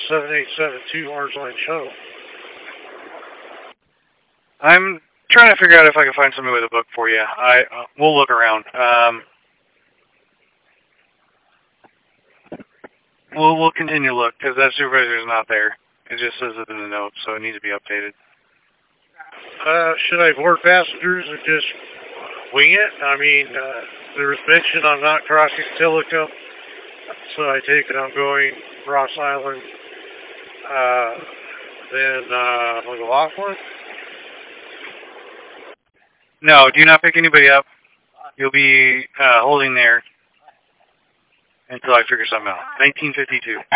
7872 Orange Line Shuttle. I'm trying to figure out if I can find somebody with a book for you. We'll look around. We'll continue to look, because that supervisor is not there. It just says it in the notes, so it needs to be updated. Should I board passengers or just wing it? I mean, there was mention I'm not crossing Tilikum, so I take it I'm going Ross Island, then McLaughlin. No, do not pick anybody up. You'll be holding there until I figure something out. 1952.